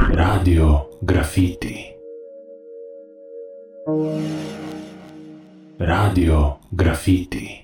Radio Grafiti. Radio Grafiti.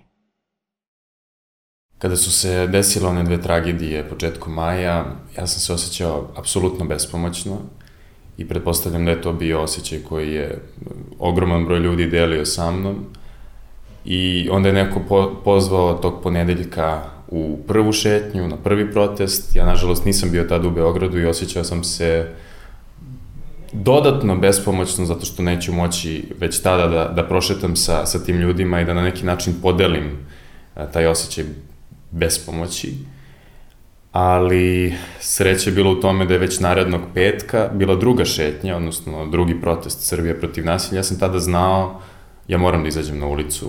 Kada su se desile one dve tragedije početkom maja, ja sam se osjećao apsolutno bespomoćno i pretpostavljam da je to bio osjećaj koji je ogroman broj ljudi delio sa mnom. I onda je neko pozvao tog ponedeljka u prvu šetnju, na prvi protest. Ja, nažalost, nisam bio tada u Beogradu i osjećao sam se dodatno bespomoćno zato što neću moći već tada da prošetam sa tim ljudima i da na neki način podelim taj osjećaj bespomoći. Ali sreća je bila u tome da je već narednog petka bila druga šetnja, odnosno drugi protest Srbije protiv nasilja. Ja sam tada znao, ja moram da izađem na ulicu.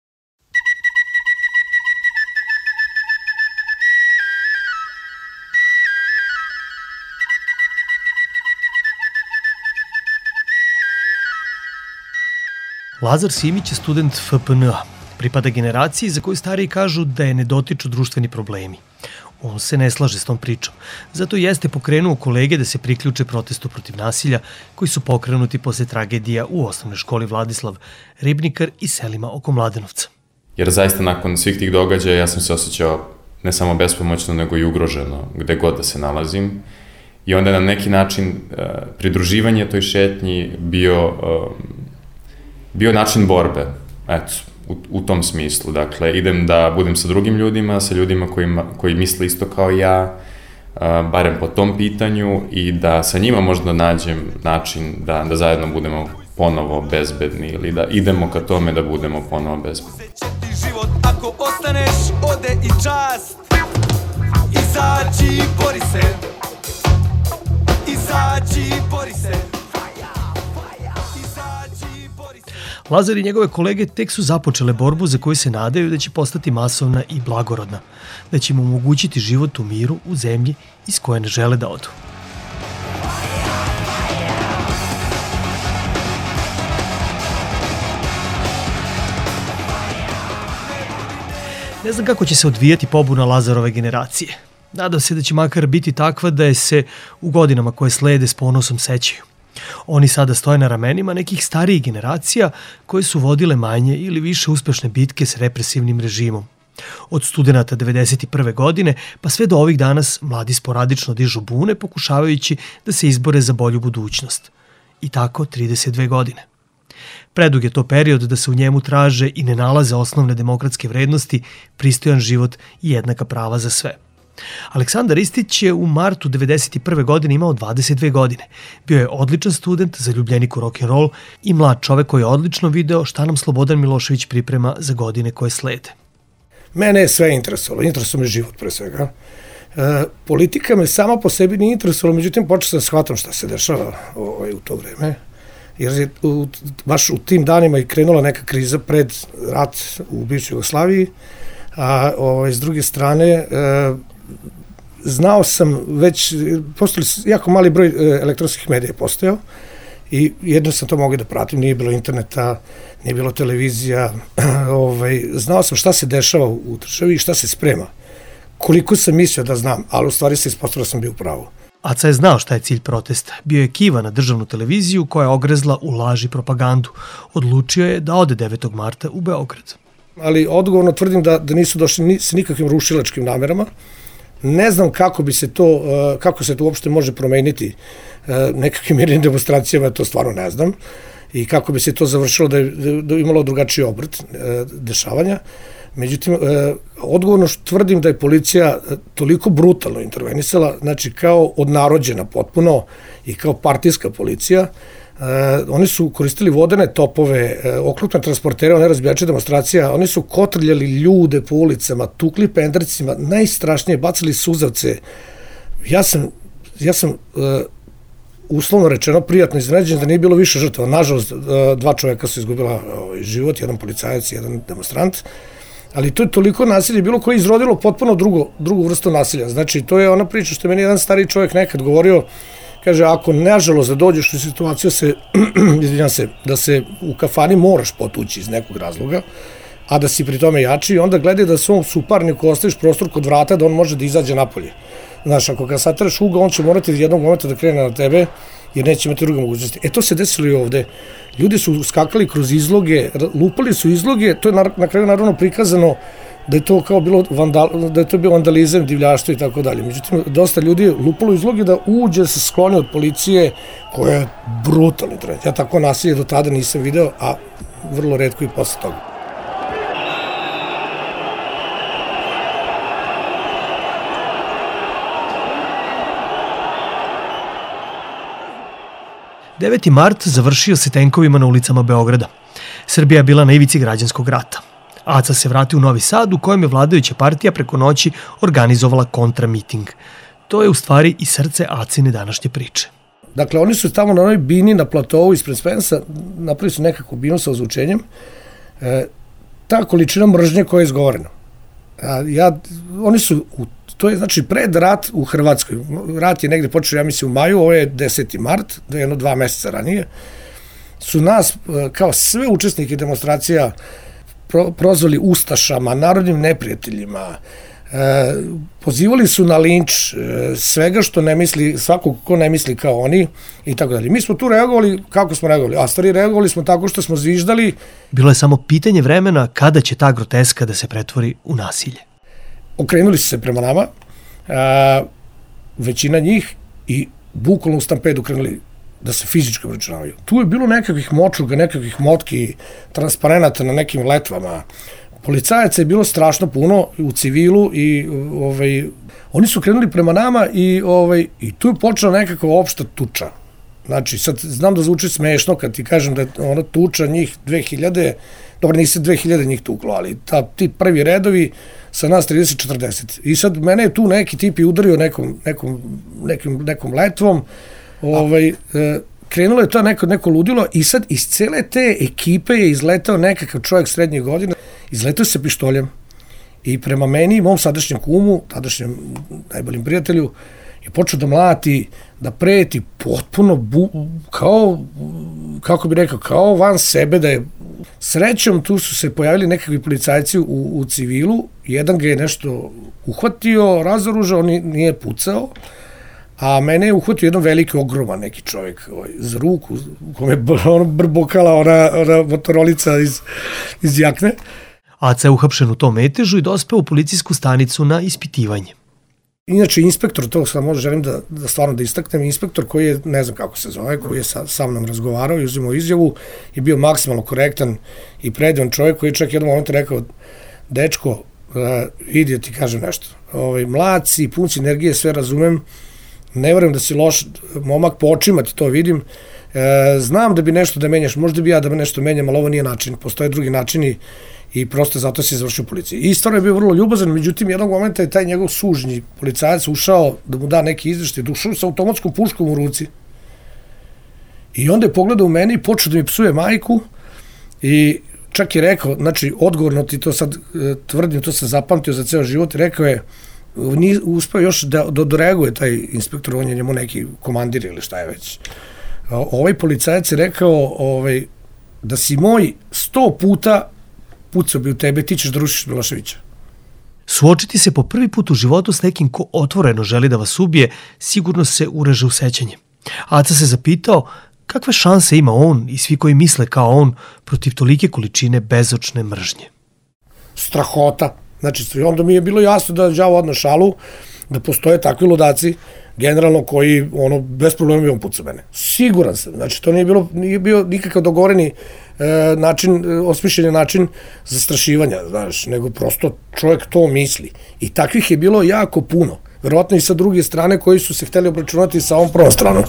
Lazar Simić je student FPN-a. Pripada generaciji za koju stariji kažu da je ne dotiču društveni problemi. On se ne slaže s tom pričom. Zato jeste pokrenuo kolege da se priključe protestu protiv nasilja koji su pokrenuti posle tragedija u osnovnoj školi Vladislav Ribnikar i selima oko Mladenovca. Jer zaista nakon svih tih događaja ja sam se osjećao ne samo bespomoćno, nego i ugroženo gde god da se nalazim. I onda na neki način pridruživanje toj šetnji bio način borbe, eto, u tom smislu. Dakle, idem da budem sa drugim ljudima, sa ljudima koji misle isto kao ja, barem po tom pitanju, i da sa njima možda nađem način da zajedno budemo ponovo bezbedni ili da idemo ka tome da budemo ponovo bezbedni. Osjećati život ako ostaneš, ode i čast. Izađi i bori se. Izađi i bori se. Lazar i njegove kolege tek su započele borbu za koju se nadaju da će postati masovna i blagorodna, da će im omogućiti život u miru u zemlji iz koje ne žele da odu. Ne znam kako će se odvijati pobuna Lazarove generacije. Nadam se da će makar biti takva da je se u godinama koje slede s ponosom sećaju. Oni sada stoje na ramenima nekih starijih generacija koje su vodile manje ili više uspešne bitke s represivnim režimom. Od studenata 1991. godine pa sve do ovih danas mladi sporadično dižu bune pokušavajući da se izbore za bolju budućnost. I tako 32 godine. Predug je to period da se u njemu traže i ne nalaze osnovne demokratske vrednosti, pristojan život i jednaka prava za sve. Aleksandar Ristić je u martu 1991. godine imao 22 godine. Bio je odličan student, zaljubljenik u rock'n'roll i mlad čovek koji je odlično video šta nam Slobodan Milošević priprema za godine koje slede. Mene je sve interesovalo me život pre svega. Politika me sama po sebi nije interesovala, međutim počeo sam shvatam šta se dešava u to vreme. Jer je baš u tim danima i krenula neka kriza pred rat u bivšoj Jugoslaviji, a s druge strane znao sam već, postojali jako mali broj elektronskih medija postojao i jedno sam to mogao da pratim, nije bilo interneta, nije bilo televizija, znao sam šta se dešava u državi i šta se sprema. Koliko sam mislio da znam, ali u stvari se ispostavilo da sam bio u pravu. Aca je znao šta je cilj protesta. Bio je kiva na državnu televiziju koja je ogrezla u laž i propagandu. Odlučio je da ode 9. marta u Beograd. Ali odgovorno tvrdim da nisu došli sa nikakvim rušilačkim namerama. Ne znam kako se to uopšte može promeniti nekakvim mirnim demonstracijama, to stvarno ne znam. I kako bi se to završilo da je imalo drugačiji obrt dešavanja. Međutim, odgovorno tvrdim da je policija toliko brutalno intervenisala, znači kao odnarođena potpuno i kao partijska policija. Oni su koristili vodene topove, oklopne transportere, one razbijače demonstracija, oni su kotrljali ljude po ulicama, tukli pendrecima, najstrašnije, bacili suzavce. Ja sam uslovno rečeno prijatno iznenađen da nije bilo više žrtava. Nažalost, 2 čoveka su izgubila život, jedan policajac i jedan demonstrant, ali to je toliko nasilje bilo koje je izrodilo potpuno drugu vrstu nasilja. Znači, to je ona priča što je meni jedan stariji čovjek nekad govorio, kaže, ako nažalost da dođeš u situaciju da se u kafani moraš potući iz nekog razloga, a da si pri tome jači, onda gledaj da svom suparniku ostaviš prostor kod vrata da on može da izađe napolje. Znaš, ako ga sateraš uga, on će morati jednog momenta da krene na tebe, jer neće imati druge mogućnosti. To se desilo i ovde. Ljudi su skakali kroz izloge, lupali su izloge, to je na kraju naravno prikazano da je to kao bilo da je to bio vandalizam, divljaštvo i tako dalje. Međutim, dosta ljudi je lupalo izloge da uđe, se skloni od policije, koja je brutalni trend. Ja tako nasilje do tada nisam video, a vrlo retko i posle toga. Deveti mart završio se tenkovima na ulicama Beograda. Srbija je bila na ivici građanskog rata. Aca se vratio u Novi Sad, u kojem je vladajuća partija preko noći organizovala kontramiting. To je u stvari i srce Acine današnje priče. Dakle, oni su tamo na onoj bini na platovu ispred Spensa, napravili su nekakvu binu sa ozvučenjem. Ta količina mržnje koja je izgovorena. Oni su, to je znači pred rat u Hrvatskoj. Rat je negde počeo, ja mislim, u maju, ovo je 10. mart, 2 meseca ranije. Su nas, kao sve učesnike demonstracija, prozvali ustašama, narodnim neprijateljima, pozivali su na linč svega što ne misli, svakog ko ne misli kao oni i tako dalje. Mi smo tu reagovali, kako smo reagovali? A stvari reagovali smo tako što smo zviždali. Bilo je samo pitanje vremena kada će ta groteska da se pretvori u nasilje. Okrenuli su se prema nama, većina njih, i bukvalno u stampedu krenuli da se fizički obračunavaju. Tu je bilo nekakvih močuga, nekakvih motki, transparenata na nekim letvama. Policajaca je bilo strašno puno u civilu i oni su krenuli prema nama i tu je počela nekakva opšta tuča. Znači, sad znam da zvuči smešno kad ti kažem da je ona tuča njih 2000, dobro, nisi 2000 njih tuklo, ali ti prvi redovi sa nas 30-40. I sad mene je tu neki tip i udario nekom letvom, krenulo je to neko ludilo i sad iz cele te ekipe je izletao nekakav čovjek srednjih godina, izletao se pištoljem i prema meni, mom sadašnjem kumu, tadašnjem najboljim prijatelju, je počeo da mlati, da preti potpuno kako bi rekao, kao van sebe, da je srećom tu su se pojavili nekakvi policajci u civilu, jedan ga je nešto uhvatio, razoružao, nije pucao, a mene je uhvatio jedan veliki, ogroman neki čovjek za ruku, u kome je brbokala ona motorolica iz jakne. Aca je uhapšen u tom metežu i dospeo u policijsku stanicu na ispitivanje. Inače, inspektor, to samo želim da stvarno da istaknem, inspektor koji je, ne znam kako se zove, koji je sa mnom razgovarao i uzimao izjavu, je bio maksimalno korektan i predivan čovjek koji je čak jednom momentu rekao: dečko, vidi da ti kažem nešto, mlad si, pun si energije, sve razumem, ne verujem da si loš momak, po očima ti to vidim, znam da bi nešto da menjaš, možda bi ja da nešto menjam, ali ovo nije način, postoje drugi načini i prosto zato se završio u policiji. I stvarno je bio vrlo ljubazan, međutim jednog momenta je taj njegov sužnji policajac ušao da mu da neki izveštaj, ušao sa automatskom puškom u ruci. I onda je pogledao u meni i počeo da mi psuje majku i čak je rekao, znači odgovorno ti to sad tvrdim, to sam zapamtio za ceo život, i rekao je, nije uspeo još da doreaguje taj inspektor, on je njemu neki komandir ili šta je već. Ovaj policajac je rekao da si moj 100 puta pucao bi u tebe, ti ćeš da rušiš Miloševića. Suočiti se po prvi put u životu s nekim ko otvoreno želi da vas ubije, sigurno se ureže u sećanje. Aca se zapitao kakve šanse ima on i svi koji misle kao on protiv tolike količine bezočne mržnje. Strahota. Znači, onda mi je bilo jasno da đavo odno šalu, da postoje takvi ludaci, generalno koji, bez problema bi on pucao mene. Siguran sam. Znači, to nije bio nikakav dogovoreni način, osmišljeni način zastrašivanja, znaš, nego prosto čovjek to misli. I takvih je bilo jako puno. Verovatno i sa druge strane koji su se hteli obračunati sa ovom prvom stranom.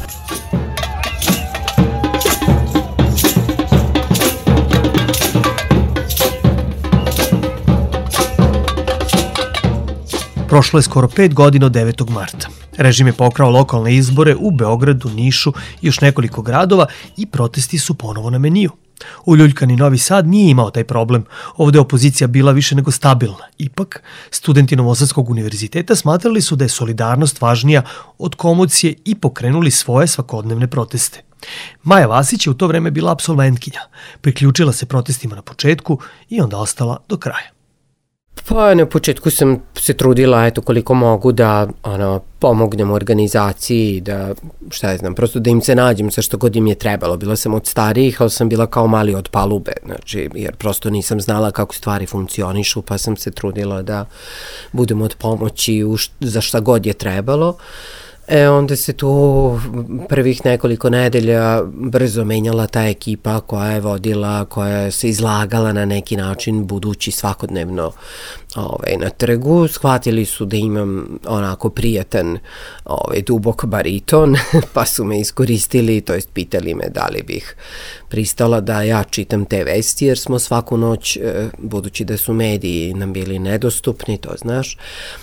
Prošlo je skoro 5 godina od 9. marta. Režim je pokrao lokalne izbore u Beogradu, Nišu i još nekoliko gradova i protesti su ponovo na meniju. Uljuljkani Novi Sad nije imao taj problem. Ovde je opozicija bila više nego stabilna. Ipak, studenti Novosadskog univerziteta smatrali su da je solidarnost važnija od komocije i pokrenuli svoje svakodnevne proteste. Maja Vasić je u to vreme bila apsolventkinja. Priključila se protestima na početku i onda ostala do kraja. Pa na početku sam se trudila eto koliko mogu da pomognem organizaciji, da šta ja znam, prosto da im se nađem sa što god im je trebalo. Bila sam od starijih, ali sam bila kao mali od palube, znači, jer prosto nisam znala kako stvari funkcionišu, pa sam se trudila da budem od pomoći za šta god je trebalo. Onda se tu prvih nekoliko nedelja brzo menjala ta ekipa koja je vodila, koja se izlagala na neki način budući svakodnevno na trgu. Shvatili su da imam onako prijatan dubok bariton, pa su me iskoristili, to jest pitali me da li bih pristala da ja čitam te vesti, jer smo svaku noć, budući da su mediji nam bili nedostupni, to znaš,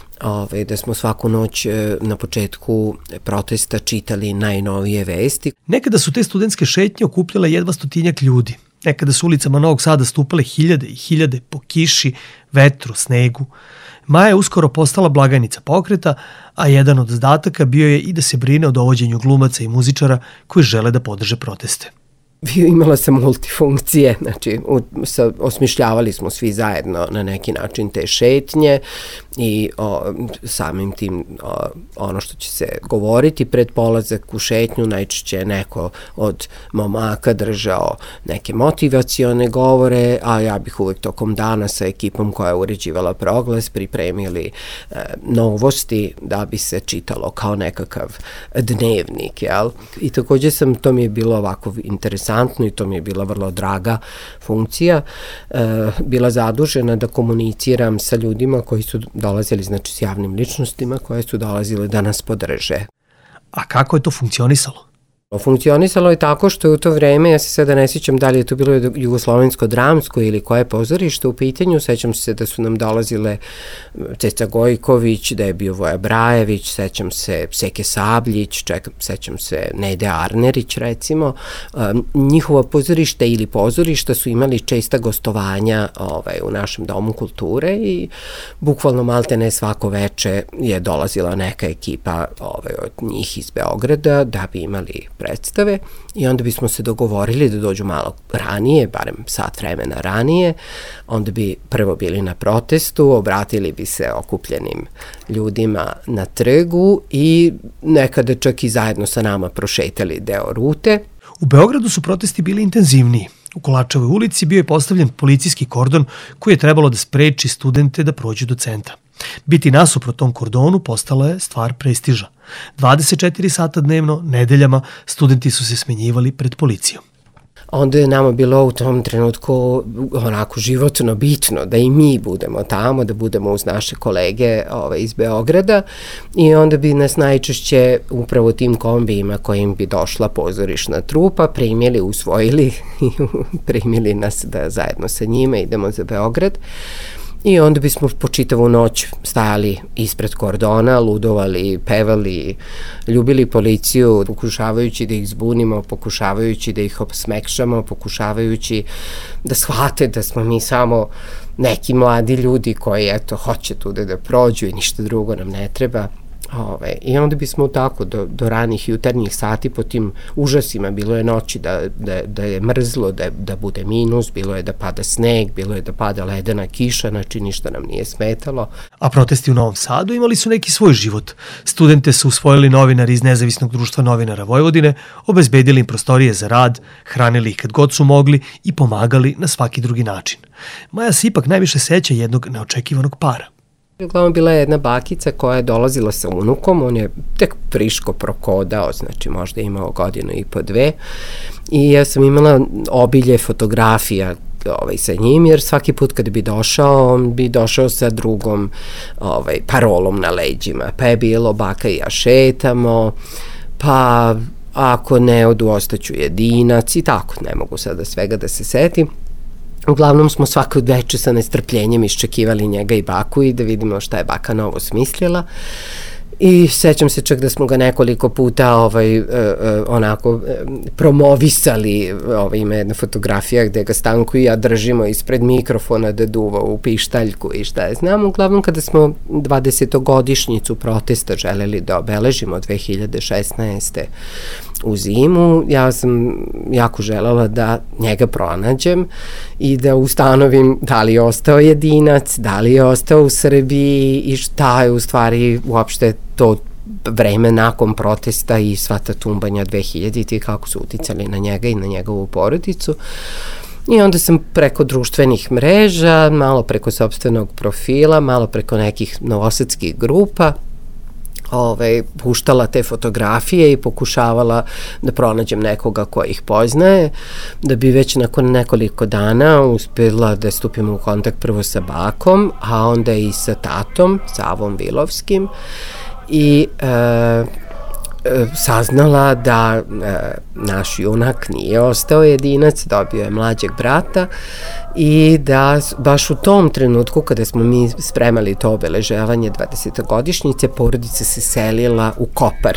da smo svaku noć na početku protesta čitali najnovije vesti. Nekada su te studentske šetnje okupljale jedva 100 ljudi. Nekada su ulicama Novog Sada stupale hiljade i hiljade po kiši, vetru, snegu. Maja je uskoro postala blagajnica pokreta, a jedan od zadataka bio je i da se brine o dovođenju glumaca i muzičara koji žele da podrže proteste. Imala sam multifunkcije, znači osmišljavali smo svi zajedno na neki način te šetnje i samim tim ono što će se govoriti pred polazak u šetnju, najčešće je neko od momaka držao neke motivacione govore, a ja bih uvek tokom dana sa ekipom koja je uređivala proglas pripremili novosti da bi se čitalo kao nekakav dnevnik, jel? I takođe to mi je bilo ovako interesantno i to mi je bila vrlo draga funkcija, bila zadužena da komuniciram sa ljudima koji su dolazili, znači s javnim ličnostima koje su dolazile da nas podrže. A kako je to funkcionisalo? Funkcionisalo je tako što je u to vreme, ja se sada ne sjećam da li je to bilo jugoslovensko dramsko ili koje pozorište u pitanju, sećam se da su nam dolazile Ceca Gojković, da je bio Voja Brajević, sećam se Seke Sabljić, sećam se Nede Arnerić recimo. Njihova pozorišta ili pozorišta su imali česta gostovanja u našem domu kulture i bukvalno maltene svako veče je dolazila neka ekipa od njih iz Beograda da bi imali predstave i onda bismo se dogovorili da dođu malo ranije, barem sat vremena ranije, onda bi prvo bili na protestu, obratili bi se okupljenim ljudima na trgu i nekada čak i zajedno sa nama prošetali deo rute. U Beogradu su protesti bili intenzivniji. U Kolačevoj ulici bio je postavljen policijski kordon koji je trebalo da spreči studente da prođu do centra. Biti nasuprot tom kordonu postala je stvar prestiža. 24 sata dnevno, nedeljama, studenti su se smenjivali pred policijom. Onda je nama bilo u tom trenutku onako životno bitno da i mi budemo tamo, da budemo uz naše kolege iz Beograda i onda bi nas najčešće upravo tim kombijima kojim bi došla pozorišna trupa primili, usvojili i primili nas da zajedno sa njima idemo za Beograd. I onda bismo po čitavu noć stajali ispred kordona, ludovali, pevali, ljubili policiju, pokušavajući da ih zbunimo, pokušavajući da ih osmekšamo, pokušavajući da shvate da smo mi samo neki mladi ljudi koji hoće tude da prođu i ništa drugo nam ne treba. I onda bismo tako do ranih jutarnjih sati po tim užasima, bilo je noći da je mrzlo, da bude minus, bilo je da pada sneg, bilo je da pada ledena kiša, znači ništa nam nije smetalo. A protesti u Novom Sadu imali su neki svoj život. Studente su usvojili novinari iz Nezavisnog društva novinara Vojvodine, obezbedili im prostorije za rad, hranili ih kad god su mogli i pomagali na svaki drugi način. Maja se ipak najviše seća jednog neočekivanog para. Uglavnom bila je jedna bakica koja je dolazila sa unukom, on je tek friško prokodao, znači možda imao godinu i po dve i ja sam imala obilje fotografija sa njim, jer svaki put kad bi došao, on bi došao sa drugom parolom na leđima, pa je bilo baka i ja šetamo, pa ako ne odu ostaću jedinac i tako, ne mogu sada svega da se setim. Uglavnom smo svako veče sa nestrpljenjem iščekivali njega i baku i da vidimo šta je baka novo smislila. I sećam se čak da smo ga nekoliko puta onako promovisali, ima jedna fotografija gde ga Stanko i ja držimo ispred mikrofona da duva u pištaljku i šta je znam. Uglavnom kada smo 20-godišnjicu protesta želeli da obeležimo 2016. u zimu, ja sam jako želela da njega pronađem i da ustanovim da li je ostao jedinac, da li je ostao u Srbiji i šta je u stvari uopšte to vreme nakon protesta i sva ta tumbanja 2000-ih, kako su uticali na njega i na njegovu porodicu. I onda sam preko društvenih mreža, malo preko sopstvenog profila, malo preko nekih novosadskih grupa puštala te fotografije i pokušavala da pronađem nekoga ko ih poznaje, da bi već nakon nekoliko dana uspela da stupim u kontakt prvo sa bakom, a onda i sa tatom, Savom Vilovskim, i saznala da naš junak nije ostao jedinac, dobio je mlađeg brata i da baš u tom trenutku kada smo mi spremali to obeležavanje 20-godišnjice, porodica se selila u Kopar.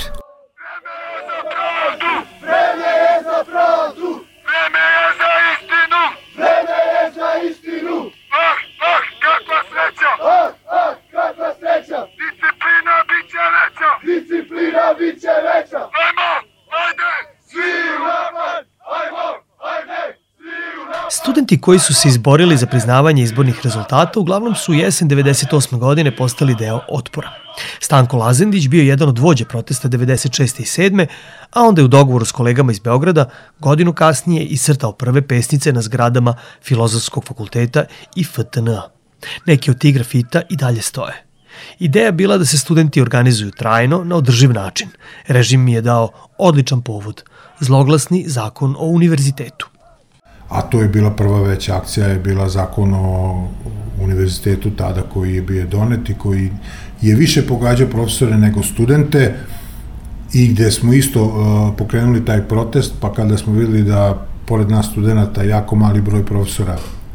Vreme je za pravdu! Vreme je za istinu! Vreme je za istinu! Kakva sreća! Kakva sreća! Disciplina bit će veća! Disciplina bit će veća! Ajmo! Ajde! Svi u napad! Ajmo! Ajde! Svi u napad! Studenti koji su se izborili za priznavanje izbornih rezultata uglavnom su u jesen 98. godine postali deo otpora. Stanko Lazendić bio jedan od vođa protesta 96. i 7. a onda je u dogovoru s kolegama iz Beograda godinu kasnije iscrtao prve pesnice na zgradama Filozofskog fakulteta i FTNA. Neki od tih grafita i dalje stoje. Ideja je bila da se studenti organizuju trajno na održiv način. Režim mi je dao odličan povod, zloglasni zakon o univerzitetu. A to je bila prva veća akcija, je bila zakon o univerzitetu tada koji je bio donet i koji je više pogađao profesore nego studente i gde smo isto pokrenuli taj protest, pa kada smo videli da pored nas studenta jako mali broj profesora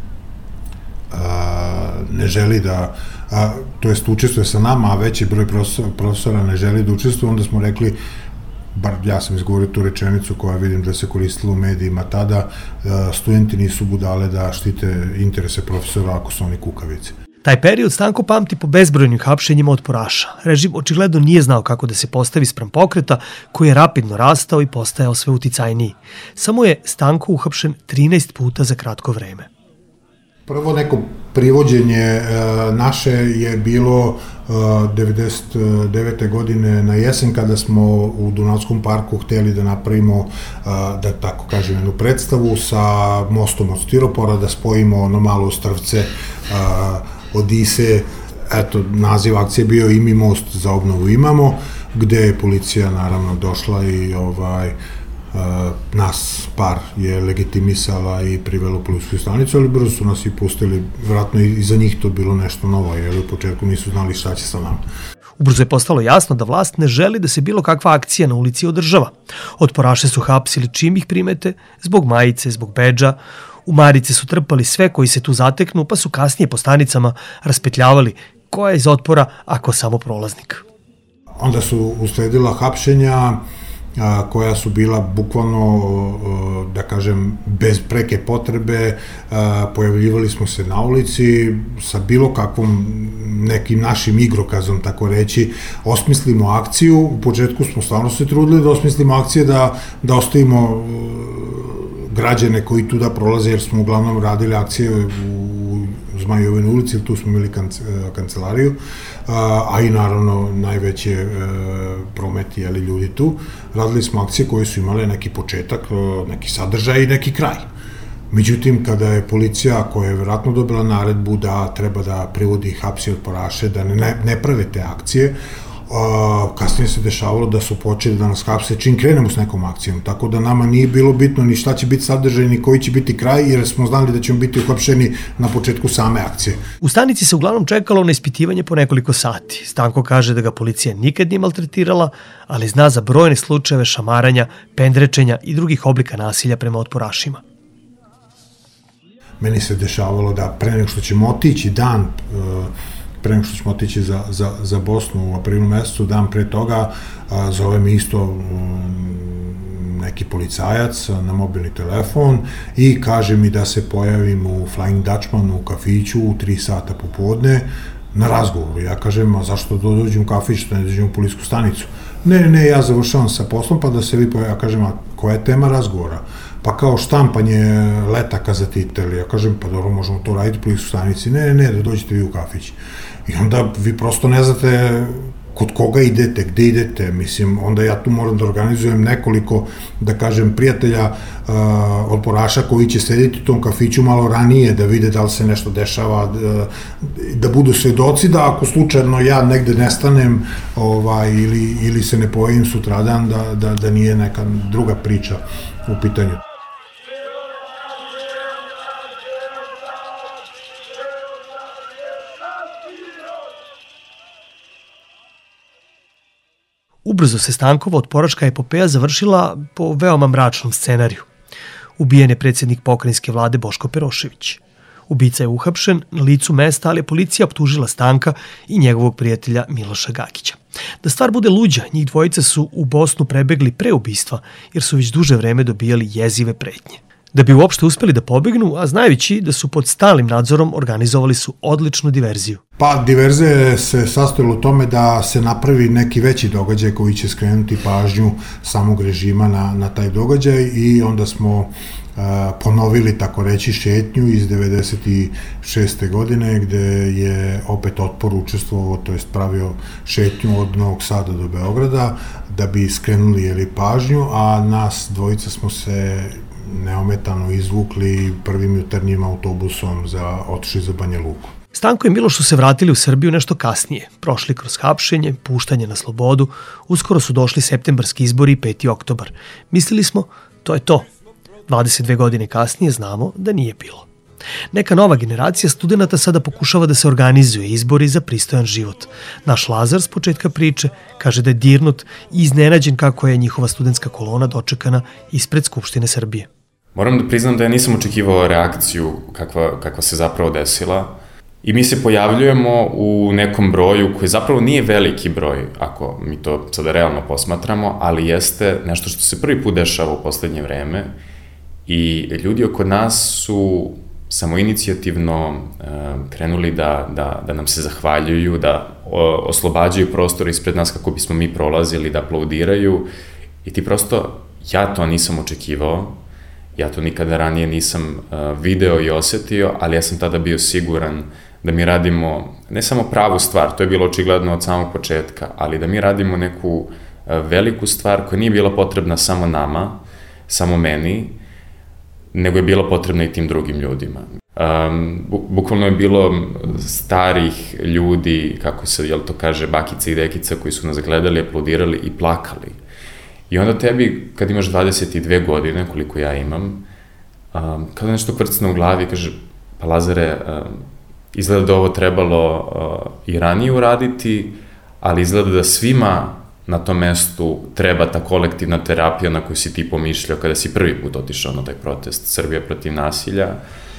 ne želi da, to jest učestvuje sa nama, a veći broj profesora ne želi da učestvuje, onda smo rekli, bar ja sam izgovorio tu rečenicu koja vidim da se koristila u medijima tada, studenti nisu budale da štite interese profesora ako su oni kukavice. Taj period Stanko pamti po bezbrojnim hapšenjima otporaša. Režim očigledno nije znao kako da se postavi spram pokreta koji je rapidno rastao i postajao sve uticajniji. Samo je Stanko uhapšen 13 puta za kratko vreme. Prvo neko privođenje naše je bilo 99. godine na jesen kada smo u Dunavskom parku hteli da napravimo, da tako kažem, jednu predstavu sa mostom od stiropora, da spojimo ono malo Strvce, Odise, eto, naziv akcije bio I mi most za obnovu imamo, gde je policija naravno došla i nas par je legitimisala i privela u policijsku stanicu, ali brzo su nas i pustili, vjerojatno i za njih to bilo nešto novo, jer u početku nisu znali šta će sa nama. Ubrzo je postalo jasno da vlast ne želi da se bilo kakva akcija na ulici održava. Otporaše su hapsili čim ih primete, zbog majice, zbog bedža, u marice su trpali sve koji se tu zateknu, pa su kasnije po stanicama raspetljavali ko je iz otpora, ako samo prolaznik. Onda su usledila hapšenja koja su bila bukvalno, da kažem, bez preke potrebe, pojavljivali smo se na ulici sa bilo kakvom nekim našim igrokazom, tako reći, osmislimo akciju. U početku smo stvarno se trudili da osmislimo akcije, da ostavimo građane koji tu da prolaze, jer smo uglavnom radili akcije u Zmajovoj ulici, tu smo imali kancelariju, a i naravno najveće promet je ljudi tu. Radili smo akcije koje su imale neki početak, neki sadržaj i neki kraj. Međutim, kada je policija, koja je vjerojatno dobila naredbu da treba da privodi hapsi otporaše, da ne prave te akcije, kasnije se dešavalo da su počeli da nas hapse čim krenemo s nekom akcijom, tako da nama nije bilo bitno ni šta će biti sadržaj, ni koji će biti kraj, jer smo znali da ćemo biti uhapšeni na početku same akcije. U stanici se uglavnom čekalo na ispitivanje po nekoliko sati. Stanko kaže da ga policija nikad nije maltretirala, ali zna za brojne slučajeve šamaranja, pendrečenja i drugih oblika nasilja prema otporašima. Meni se dešavalo da pre nego što ćemo otići dan pre nego što ćemo otići za Bosnu u aprilu mesecu, dan pre toga, zove mi isto neki policajac na mobilni telefon i kaže mi da se pojavim u Flying Dutchmanu u kafiću u 3 sata popodne na razgovoru. Ja kažem, a zašto dođem u kafić, da ne dođem u policijsku stanicu? Ne, ja završavam sa poslom, pa da se vi pojavim. Ja kažem, a koja je tema razgovora? Pa kao štampanje letaka za titel. Ja kažem, pa dobro, možemo to raditi u policijskoj stanici. Ne, da dođete vi u kafić. I onda vi prosto ne znate kod koga idete, gde idete, mislim, onda ja tu moram da organizujem nekoliko, da kažem, prijatelja, odporaša koji će sediti u tom kafiću malo ranije, da vide da li se nešto dešava, da budu svedoci, da ako slučajno ja negde nestanem ili se ne pojavim sutradan, da nije neka druga priča u pitanju. Ubrzo se Stankova otporačka epopeja završila po veoma mračnom scenariju. Ubijen je predsjednik pokrajinske vlade Boško Perošević. Ubica je uhapšen na licu mesta, ali je policija optužila Stanka i njegovog prijatelja Miloša Gakića. Da stvar bude luđa, njih dvojica su u Bosnu prebegli pre ubistva, jer su već duže vreme dobijali jezive pretnje. Da bi uopšte uspeli da pobegnu, a znajući da su pod stalnim nadzorom, organizovali su odličnu diverziju. Pa diverzija se sastojila u tome da se napravi neki veći događaj koji će skrenuti pažnju samog režima na taj događaj i onda smo ponovili, tako reći, šetnju iz 96. godine gde je opet Otpor učestvovao, to jest pravio šetnju od Novog Sada do Beograda da bi skrenuli pažnju, a nas dvojica smo se neometano izvukli prvim jutarnjim autobusom otišli za Banja Luku. Stanko i Miloš su se vratili u Srbiju nešto kasnije, prošli kroz hapšenje, puštanje na slobodu, uskoro su došli septembarski izbori i 5. oktobar. Mislili smo, to je to. 22 godine kasnije znamo da nije bilo. Neka nova generacija studenta sada pokušava da se organizuje izbori za pristojan život. Naš Lazar s početka priče kaže da je dirnut i iznenađen kako je njihova studentska kolona dočekana ispred Skupštine Srbije. Moram da priznam da ja nisam očekivao reakciju kakva se zapravo desila i mi se pojavljujemo u nekom broju koji zapravo nije veliki broj, ako mi to sada realno posmatramo, ali jeste nešto što se prvi put dešava u poslednje vreme i ljudi oko nas su samoinicijativno krenuli da nam se zahvaljuju, da oslobađaju prostor ispred nas kako bismo mi prolazili, da aplaudiraju i ti prosto, ja to nisam očekivao, ja to nikada ranije nisam video i osetio, ali ja sam tada bio siguran da mi radimo ne samo pravu stvar, to je bilo očigledno od samog početka, ali da mi radimo neku veliku stvar koja nije bila potrebna samo nama, samo meni, nego je bila potrebna i tim drugim ljudima. Bukvalno je bilo starih ljudi, kako se, jel to kaže, bakica i dekica koji su nas gledali, aplaudirali i plakali. I onda tebi, kad imaš 22 godine, koliko ja imam, kada nešto kvrcne u glavi i kaže, pa Lazare, izgleda da ovo trebalo i ranije uraditi, ali izgleda da svima na tom mestu treba ta kolektivna terapija na koju si ti pomišljao kada si prvi put otišao na taj protest Srbija protiv nasilja.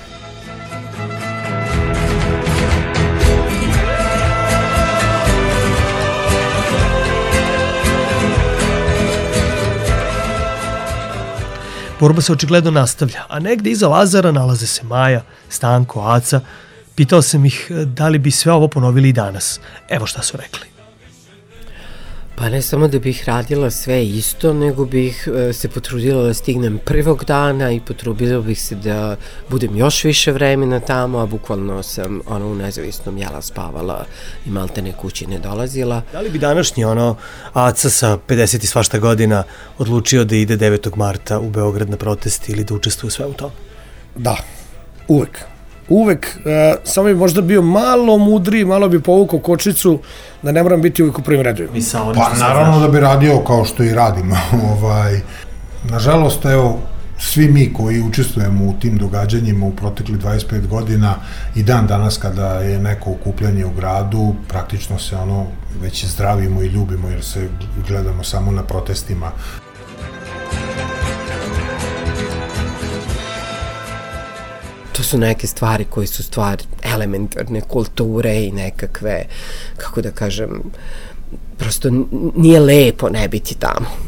Borba se očigledno nastavlja, a negde iza Lazara nalaze se Maja, Stanko, Aca. Pitao sam ih da li bi sve ovo ponovili i danas. Evo šta su rekli. Pa ne samo da bih radila sve isto, nego bih se potrudila da stignem prvog dana i potrudila bih se da budem još više vremena tamo, a bukvalno sam u nezavisnom jela spavala i maltene kući ne dolazila. Da li bi današnji Aca sa 50 i svašta godina odlučio da ide 9. marta u Beograd na protest ili da učestvuje sve u tom? Da, uvek. Uvek, samo bi možda bio malo mudriji, malo bi povukao kočicu, da ne moram biti uvek u prvim redovima. Pa naravno da bi radio kao što i radimo. Nažalost, evo, svi mi koji učestvujemo u tim događanjima u protekli 25 godina i dan danas kada je neko okupljanje u gradu, praktično se već zdravimo i ljubimo jer se gledamo samo na protestima. To su neke stvari koje su stvari elementarne kulture i nekakve, kako da kažem, prosto nije lepo ne biti tamo.